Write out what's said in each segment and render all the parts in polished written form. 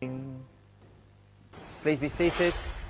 Please be seated.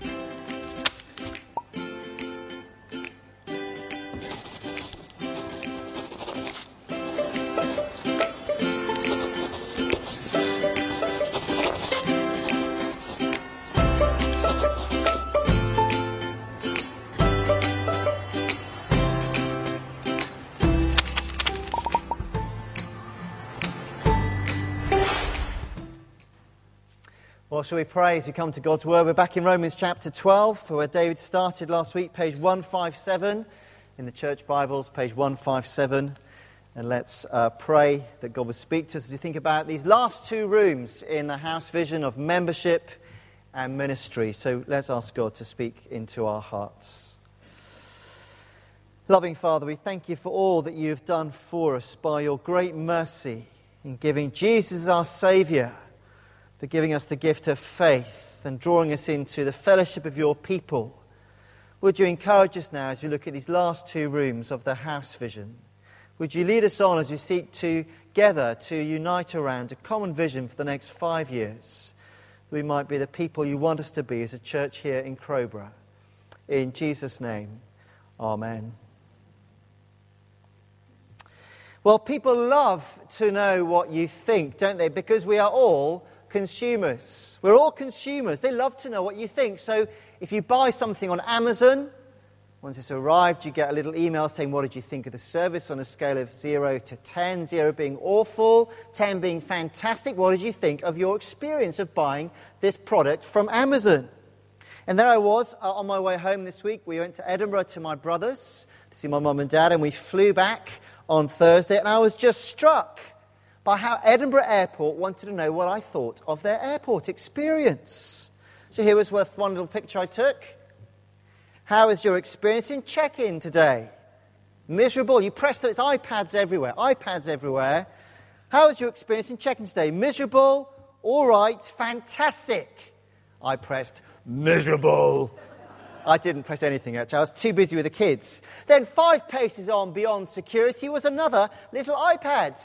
Well, shall we pray as we come to God's Word? We're back in Romans chapter 12, where David started last week, page 157 in the Church Bibles, page 157. And let's pray that God would speak to us as we think about these last two rooms in the house vision of membership and ministry. So let's ask God to speak into our hearts. Loving Father, we thank you for all that you have done for us by your great mercy in giving Jesus as our Saviour, for giving us the gift of faith and drawing us into the fellowship of your people. Would you encourage us now as we look at these last two rooms of the house vision? Would you lead us on as we seek together to unite around a common vision for the next 5 years? That we might be the people you want us to be as a church here in Crowborough. In Jesus' name, amen. Well, people love to know what you think, don't they? Because we are all consumers. We're all consumers. They love to know what you think. So if you buy something on Amazon, once it's arrived, you get a little email saying, what did you think of the service on a scale of 0 to 10? 0 being awful, 10 being fantastic. What did you think of your experience of buying this product from Amazon? And there I was on my way home this week. We went to Edinburgh to my brother's to see my mum and dad, and we flew back on Thursday, and I was just struck by how Edinburgh Airport wanted to know what I thought of their airport experience. So here was one little picture I took. How was your experience in check-in today? Miserable. You pressed it, it's iPads everywhere. How was your experience in check-in today? Miserable, all right, fantastic. I pressed miserable. I didn't press anything, actually. I was too busy with the kids. Then 5 paces on beyond security was another little iPad.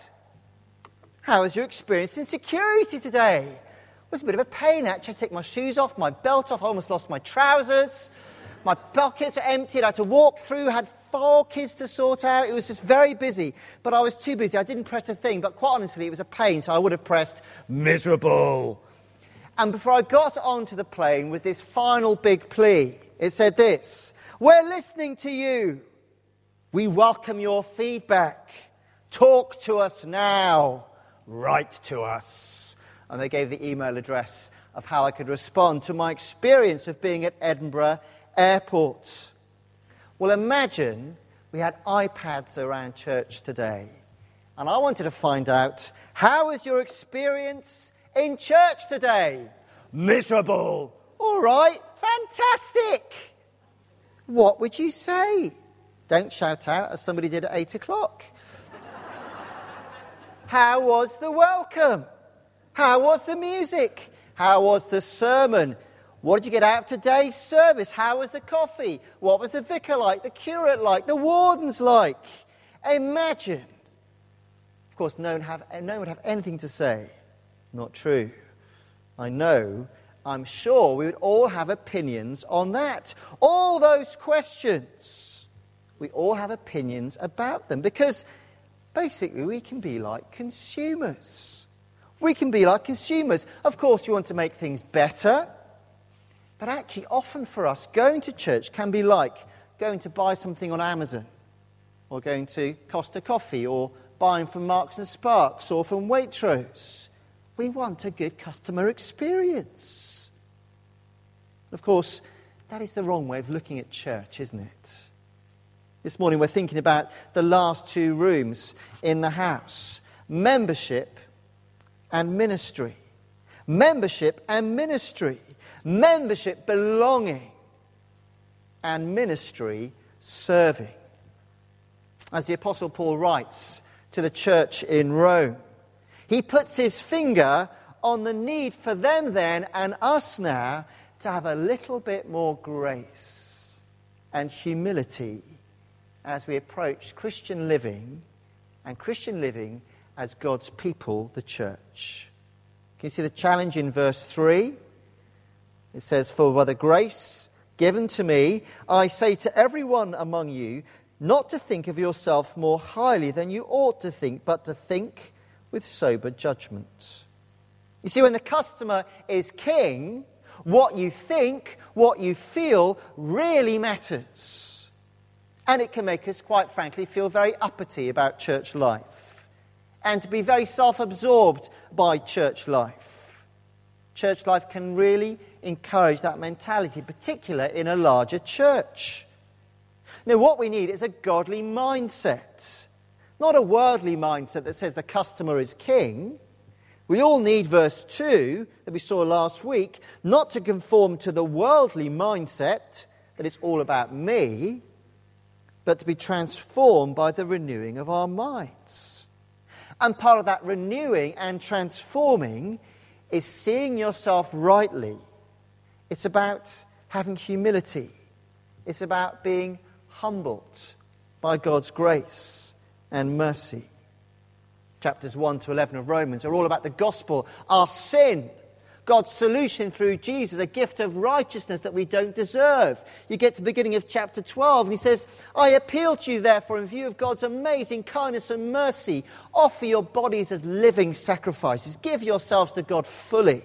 How was your experience in security today? It was a bit of a pain, actually. I had to take my shoes off, my belt off. I almost lost my trousers. My pockets are emptied. I had to walk through, had 4 kids to sort out. It was just very busy. But I was too busy. I didn't press a thing. But quite honestly, it was a pain, so I would have pressed miserable. And before I got onto the plane was this final big plea. It said this: we're listening to you. We welcome your feedback. Talk to us now. Write to us. And they gave the email address of how I could respond to my experience of being at Edinburgh Airport. Well, imagine we had iPads around church today. And I wanted to find out, how was your experience in church today? Miserable. All right, fantastic. What would you say? Don't shout out as somebody did at 8 o'clock. How was the welcome? How was the music? How was the sermon? What did you get out of today's service? How was the coffee? What was the vicar like, the curate like, the wardens like? Imagine. Of course, no one would have anything to say. Not true. I'm sure we would all have opinions on that. All those questions, we all have opinions about them, because basically we can be like consumers. We can be like consumers. Of course, we want to make things better, but actually often for us, going to church can be like going to buy something on Amazon, or going to Costa Coffee, or buying from Marks and Sparks, or from Waitrose. We want a good customer experience. Of course, that is the wrong way of looking at church, isn't it? This morning we're thinking about the last 2 rooms in the house. Membership and ministry. Membership and ministry. Membership belonging. And ministry serving. As the Apostle Paul writes to the church in Rome, he puts his finger on the need for them then and us now to have a little bit more grace and humility as we approach Christian living, and Christian living as God's people, the church. Can you see the challenge in verse 3? It says, "For by the grace given to me, I say to everyone among you, not to think of yourself more highly than you ought to think, but to think with sober judgment." You see, when the customer is king, what you think, what you feel really matters. And it can make us, quite frankly, feel very uppity about church life and to be very self-absorbed by church life. Church life can really encourage that mentality, particularly in a larger church. Now, what we need is a godly mindset, not a worldly mindset that says the customer is king. We all need verse 2 that we saw last week, not to conform to the worldly mindset that it's all about me, but to be transformed by the renewing of our minds. And part of that renewing and transforming is seeing yourself rightly. It's about having humility. It's about being humbled by God's grace and mercy. Chapters 1 to 11 of Romans are all about the gospel, our sin, God's solution through Jesus, a gift of righteousness that we don't deserve. You get to the beginning of chapter 12 and he says, "I appeal to you therefore in view of God's amazing kindness and mercy, offer your bodies as living sacrifices. Give yourselves to God fully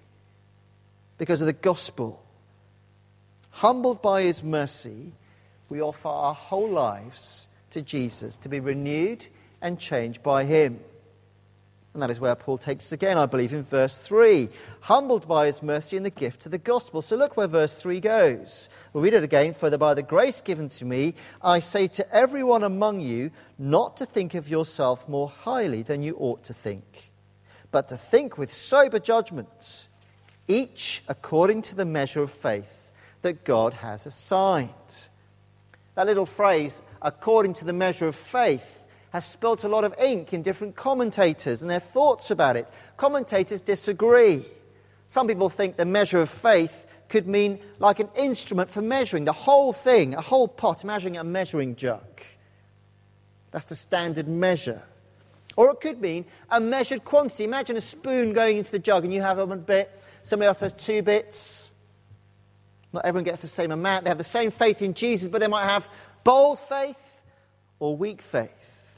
because of the gospel. Humbled by his mercy, we offer our whole lives to Jesus to be renewed and changed by him." And that is where Paul takes us again, I believe, in verse 3. Humbled by his mercy in the gift of the gospel. So look where verse 3 goes. We'll read it again. "For by the grace given to me, I say to everyone among you, not to think of yourself more highly than you ought to think, but to think with sober judgment, each according to the measure of faith that God has assigned." That little phrase, "according to the measure of faith," has spilt a lot of ink in different commentators and their thoughts about it. Commentators disagree. Some people think the measure of faith could mean like an instrument for measuring the whole thing, a whole pot, imagining a measuring jug. That's the standard measure. Or it could mean a measured quantity. Imagine a spoon going into the jug and you have a bit, somebody else has 2 bits. Not everyone gets the same amount. They have the same faith in Jesus, but they might have bold faith or weak faith.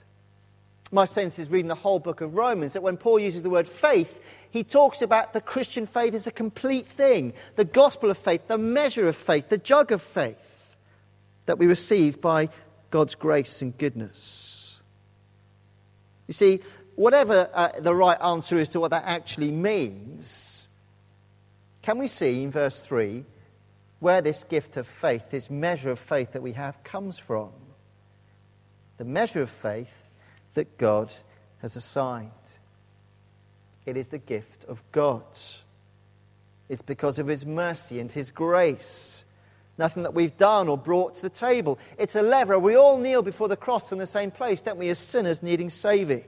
My sense is, reading the whole book of Romans, that when Paul uses the word faith, he talks about the Christian faith as a complete thing. The gospel of faith, the measure of faith, the jug of faith that we receive by God's grace and goodness. You see, whatever the right answer is to what that actually means, can we see in verse 3 where this gift of faith, this measure of faith that we have, comes from? The measure of faith that God has assigned. It is the gift of God. It's because of his mercy and his grace. Nothing that we've done or brought to the table. It's a lever. We all kneel before the cross in the same place, don't we, as sinners needing saving.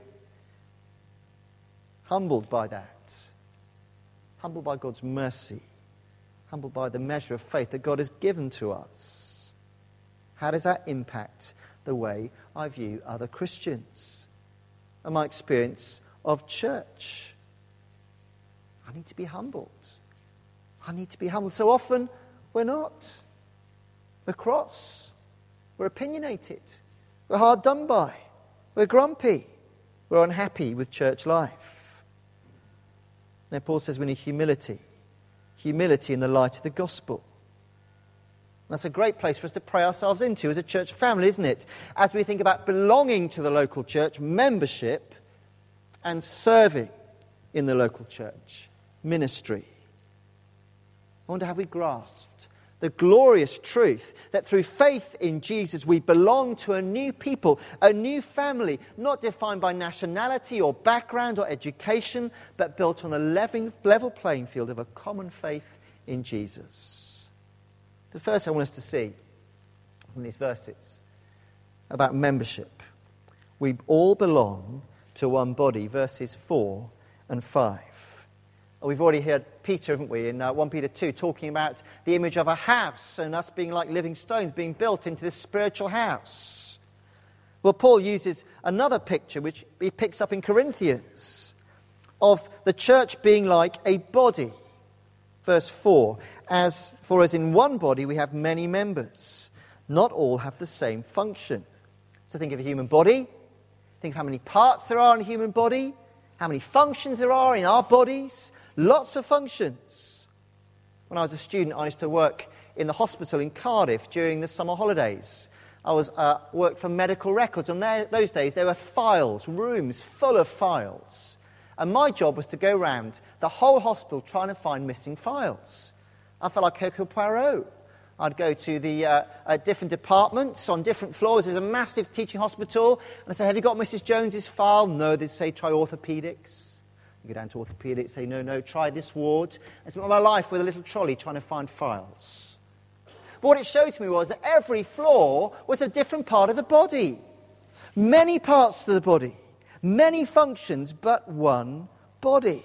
Humbled by that. Humbled by God's mercy. Humbled by the measure of faith that God has given to us. How does that impact the way I view other Christians and my experience of church? I need to be humbled. I need to be humbled. So often we're not. We're cross. We're opinionated. We're hard done by. We're grumpy. We're unhappy with church life. Now Paul says we need humility. Humility in the light of the gospel. That's a great place for us to pray ourselves into as a church family, isn't it? As we think about belonging to the local church, membership, and serving in the local church, ministry. I wonder, have we grasped the glorious truth that through faith in Jesus we belong to a new people, a new family, not defined by nationality or background or education, but built on a level playing field of a common faith in Jesus. The first I want us to see from these verses about membership. We all belong to one body, verses 4 and 5. We've already heard Peter, haven't we, in 1 Peter 2, talking about the image of a house and us being like living stones being built into this spiritual house. Well, Paul uses another picture which he picks up in Corinthians. of the church being like a body. Verse 4, as in one body we have many members, not all have the same function. So think of a human body. Think of how many parts there are in a human body, how many functions there are in our bodies. Lots of functions. When I was a student, I used to work in the hospital in Cardiff during the summer holidays. I worked for medical records. On those days, there were files, rooms full of files. And my job was to go around the whole hospital trying to find missing files. I felt like Hercule Poirot. I'd go to the different departments on different floors. There's a massive teaching hospital. And I'd say, have you got Mrs. Jones's file? No, they'd say, try orthopedics. You go down to orthopedics, say, no, try this ward. I spent my life with a little trolley trying to find files. But what it showed to me was that every floor was a different part of the body. Many parts to the body. Many functions, but one body.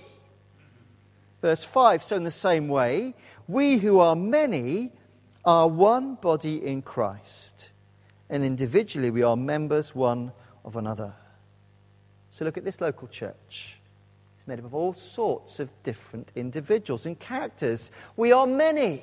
Verse 5, so in the same way, we who are many are one body in Christ, and individually we are members one of another. So look at this local church. It's made up of all sorts of different individuals and characters. We are many.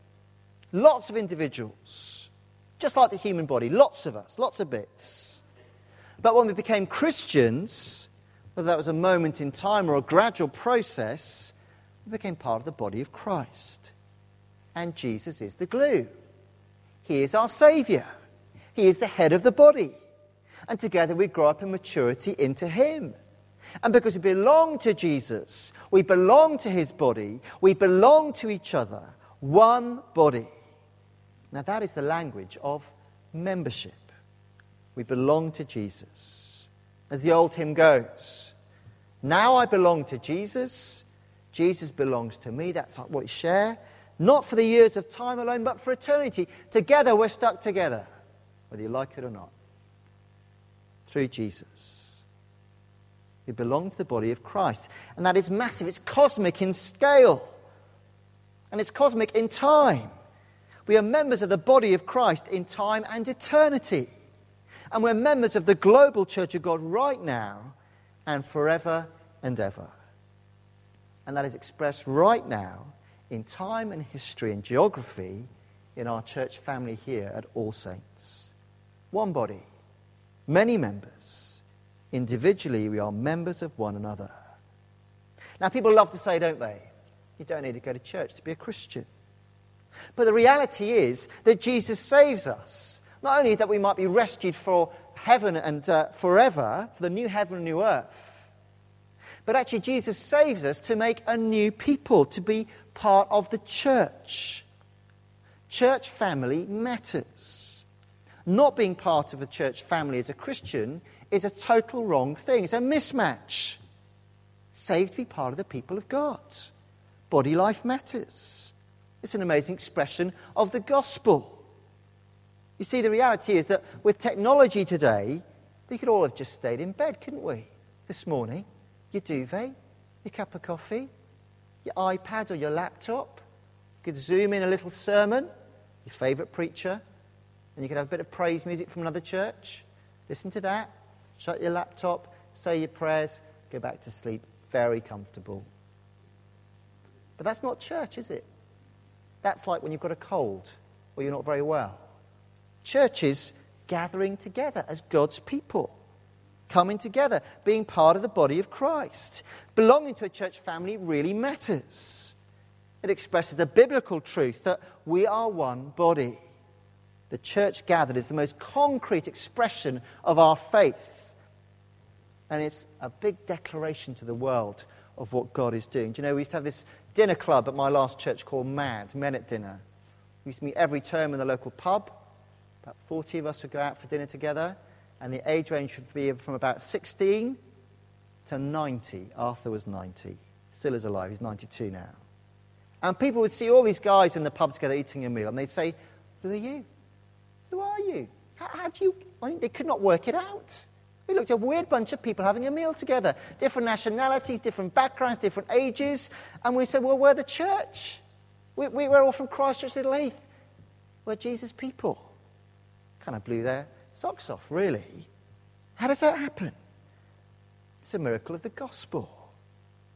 Lots of individuals. Just like the human body, lots of us, lots of bits. But when we became Christians, whether that was a moment in time or a gradual process, we became part of the body of Christ. And Jesus is the glue. He is our Saviour. He is the head of the body. And together we grow up in maturity into Him. And because we belong to Jesus, we belong to His body, we belong to each other, one body. Now that is the language of membership. We belong to Jesus. As the old hymn goes, now I belong to Jesus, Jesus belongs to me. That's what we share. Not for the years of time alone, but for eternity. Together we're stuck together, whether you like it or not. Through Jesus. We belong to the body of Christ. And that is massive. It's cosmic in scale. And it's cosmic in time. We are members of the body of Christ in time and eternity. And we're members of the global Church of God right now and forever and ever. And that is expressed right now in time and history and geography in our church family here at All Saints. One body, many members. Individually, we are members of one another. Now, people love to say, don't they? You don't need to go to church to be a Christian. But the reality is that Jesus saves us. Not only that we might be rescued for heaven and forever, for the new heaven and new earth, but actually Jesus saves us to make a new people, to be part of the church. Church family matters. Not being part of a church family as a Christian is a total wrong thing. It's a mismatch. Saved to be part of the people of God. Body life matters. It's an amazing expression of the gospel. You see, the reality is that with technology today, we could all have just stayed in bed, couldn't we? This morning, your duvet, your cup of coffee, your iPad or your laptop. You could zoom in a little sermon, your favourite preacher, and you could have a bit of praise music from another church. Listen to that, shut your laptop, say your prayers, go back to sleep. Very comfortable. But that's not church, is it? That's like when you've got a cold or you're not very well. Churches gathering together as God's people, coming together, being part of the body of Christ. Belonging to a church family really matters. It expresses the biblical truth that we are one body. The church gathered is the most concrete expression of our faith. And it's a big declaration to the world of what God is doing. Do you know, we used to have this dinner club at my last church called MAD, Men at Dinner. We used to meet every term in the local pub. About 40 of us would go out for dinner together, and the age range would be from about 16 to 90. Arthur was 90. Still is alive. He's 92 now. And people would see all these guys in the pub together eating a meal, and they'd say, who are you? Who are you? How do you... I mean, they could not work it out. We looked at a weird bunch of people having a meal together. Different nationalities, different backgrounds, different ages. And we said, well, we're the church. We're all from Christchurch, Little Heath. We're Jesus' people. Kind of blew their socks off, really. How does that happen? It's a miracle of the gospel.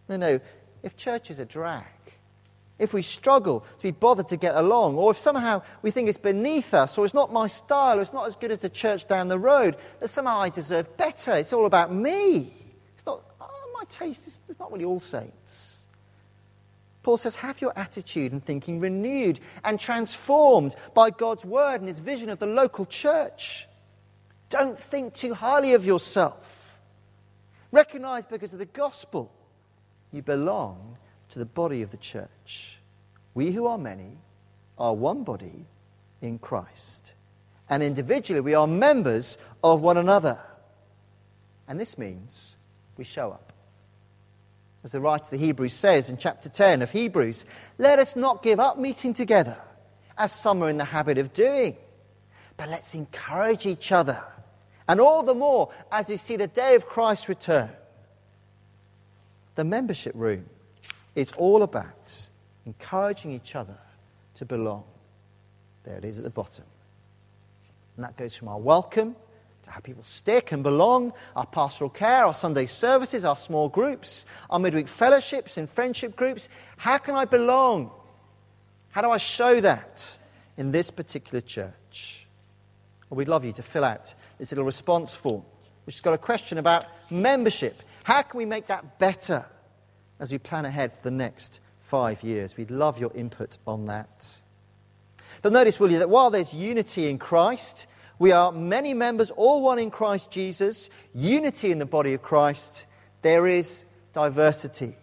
No. If church is a drag, if we struggle to be bothered to get along, or if somehow we think it's beneath us, or it's not my style, or it's not as good as the church down the road, that somehow I deserve better, it's all about me. It's not, my taste is not really all saints. Paul says, have your attitude and thinking renewed and transformed by God's word and his vision of the local church. Don't think too highly of yourself. Recognize because of the gospel, you belong to the body of the church. We who are many are one body in Christ. And individually we are members of one another. And this means we show up. As the writer of the Hebrews says in chapter 10 of Hebrews, let us not give up meeting together, as some are in the habit of doing, but let's encourage each other. And all the more as we see the day of Christ's return. The membership room is all about encouraging each other to belong. There it is at the bottom. And that goes from our welcome to how people stick and belong, our pastoral care, our Sunday services, our small groups, our midweek fellowships and friendship groups. How can I belong? How do I show that in this particular church? Well, we'd love you to fill out this little response form, which has got a question about membership. How can we make that better as we plan ahead for the next 5 years? We'd love your input on that. But notice, will you, that while there's unity in Christ, we are many members, all one in Christ Jesus, unity in the body of Christ, there is diversity.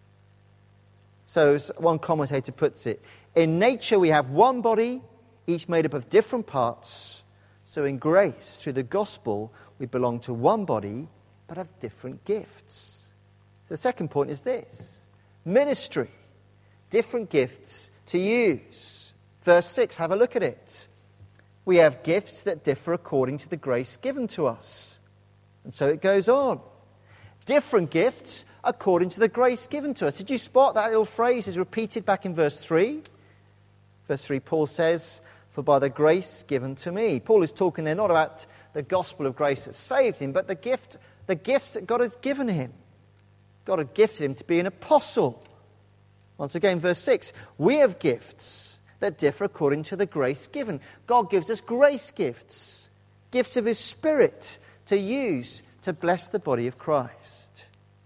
So, as one commentator puts it, in nature we have one body, each made up of different parts. So in grace, through the gospel, we belong to one body, but have different gifts. The second point is this: ministry, different gifts to use. Verse 6, have a look at it. We have gifts that differ according to the grace given to us. And so it goes on. Different gifts according to the grace given to us. Did you spot that little phrase is repeated back in verse 3? Verse 3, Paul says, for by the grace given to me. Paul is talking there not about the gospel of grace that saved him, but the gifts that God has given him. God had gifted him to be an apostle. Once again, verse 6, we have gifts that differ according to the grace given. God gives us grace gifts, gifts of his Spirit to use to bless the body of Christ.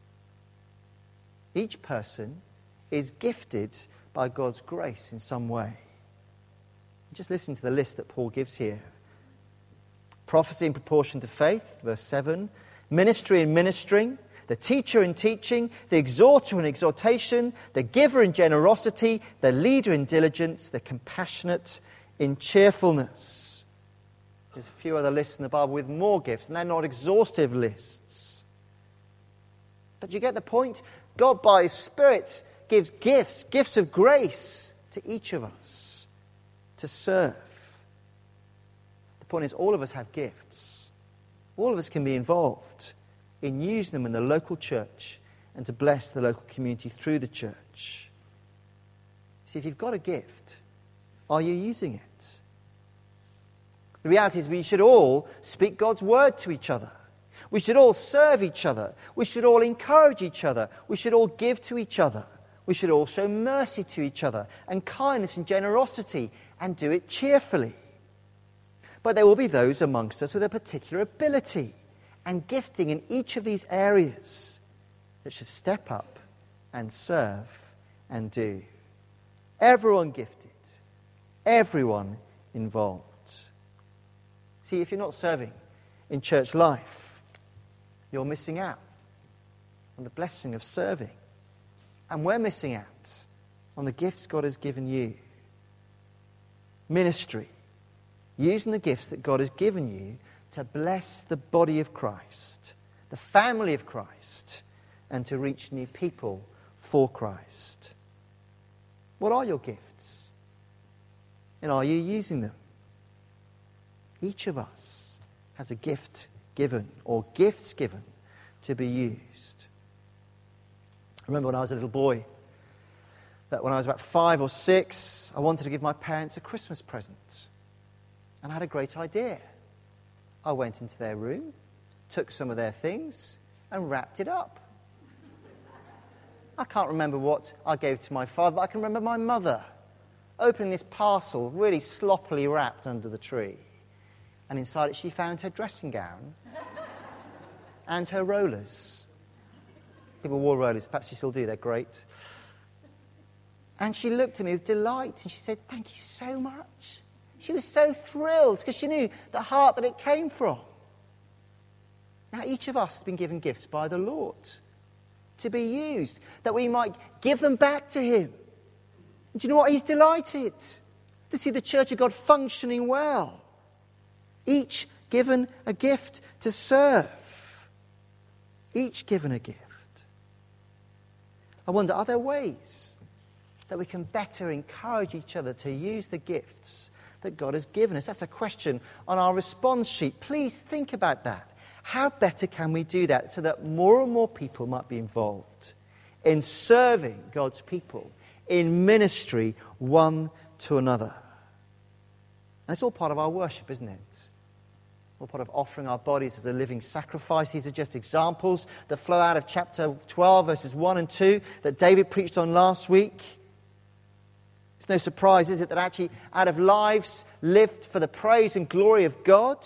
Each person is gifted by God's grace in some way. Just listen to the list that Paul gives here. Prophecy in proportion to faith, verse 7. Ministry in ministering. The teacher in teaching, the exhorter in exhortation, the giver in generosity, the leader in diligence, the compassionate in cheerfulness. There's a few other lists in the Bible with more gifts, and they're not exhaustive lists. But you get the point? God, by his Spirit, gives gifts of grace to each of us to serve. The point is, all of us have gifts. All of us can be involved in using them in the local church and to bless the local community through the church. See, if you've got a gift, are you using it? The reality is we should all speak God's word to each other. We should all serve each other. We should all encourage each other. We should all give to each other. We should all show mercy to each other and kindness and generosity and do it cheerfully. But there will be those amongst us with a particular ability and gifting in each of these areas that should step up and serve and do. Everyone gifted, everyone involved. See, if you're not serving in church life, you're missing out on the blessing of serving. And we're missing out on the gifts God has given you. Ministry, using the gifts that God has given you to bless the body of Christ, the family of Christ, and to reach new people for Christ. What are your gifts? And are you using them? Each of us has a gift given, or gifts given, to be used. I remember when I was a little boy, that when I was about 5 or 6, I wanted to give my parents a Christmas present. And I had a great idea. I went into their room, took some of their things, and wrapped it up. I can't remember what I gave to my father, but I can remember my mother opening this parcel, really sloppily wrapped under the tree. And inside it she found her dressing gown and her rollers. People wore rollers, perhaps you still do, they're great. And she looked at me with delight and she said, "Thank you so much." She was so thrilled because she knew the heart that it came from. Now each of us has been given gifts by the Lord to be used, that we might give them back to him. And do you know what? He's delighted to see the Church of God functioning well. Each given a gift to serve. Each given a gift. I wonder, are there ways that we can better encourage each other to use the gifts that God has given us? That's a question on our response sheet. Please think about that. How better can we do that so that more and more people might be involved in serving God's people, in ministry one to another? And it's all part of our worship, isn't it? All part of offering our bodies as a living sacrifice. These are just examples that flow out of chapter 12, verses 1 and 2 that David preached on last week. It's no surprise, is it, that actually out of lives lived for the praise and glory of God,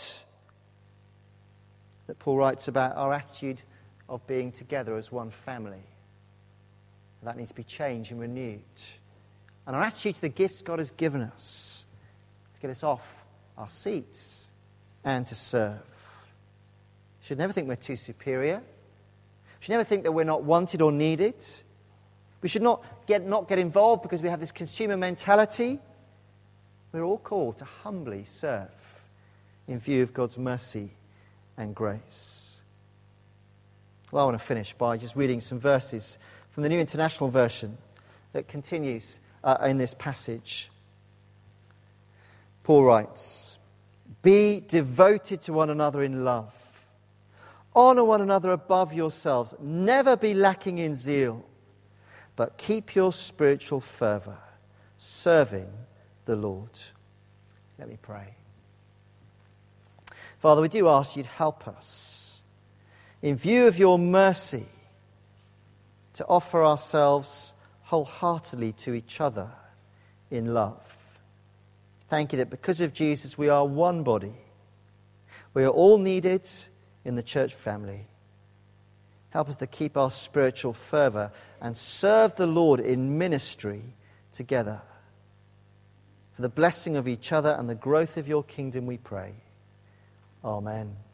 that Paul writes about our attitude of being together as one family. That needs to be changed and renewed. And our attitude to the gifts God has given us to get us off our seats and to serve. We should never think we're too superior. We should never think that we're not wanted or needed. We should not get involved because we have this consumer mentality. We're all called to humbly serve in view of God's mercy and grace. Well, I want to finish by just reading some verses from the New International Version that continues in this passage. Paul writes, "Be devoted to one another in love. Honor one another above yourselves. Never be lacking in zeal, but keep your spiritual fervor, serving the Lord." Let me pray. Father, we do ask you'd help us, in view of your mercy, to offer ourselves wholeheartedly to each other in love. Thank you that because of Jesus we are one body. We are all needed in the church family. Help us to keep our spiritual fervor and serve the Lord in ministry together. For the blessing of each other and the growth of your kingdom we pray. Amen.